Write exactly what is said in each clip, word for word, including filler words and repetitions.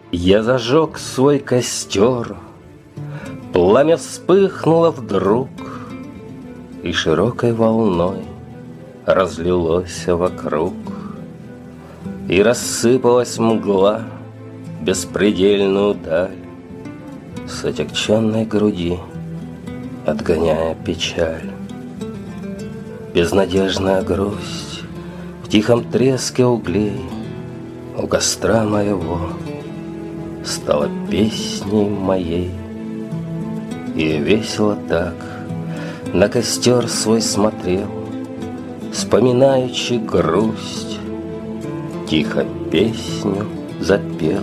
Я зажег свой костер, пламя вспыхнуло вдруг и широкой волной разлилось вокруг. И рассыпалась мгла в беспредельную даль, с отягченной груди отгоняя печаль. Безнадежная грусть в тихом треске углей у костра моего стала песней моей. И весело так на костер свой смотрел, вспоминаючи грусть, тихо песню запел.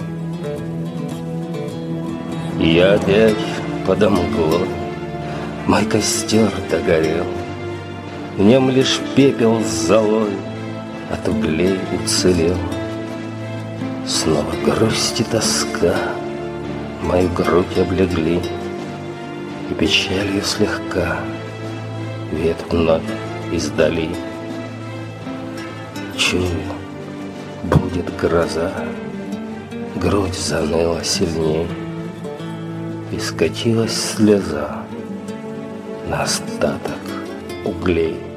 И я опять подо мглой мой костер догорел, в нем лишь пепел с золой от углей уцелел. Снова грусть и тоска мою грудь облегли, и печалью слегка веет вновь издали. Чую, будет гроза, грудь заныла сильней, и скатилась слеза на остаток углей.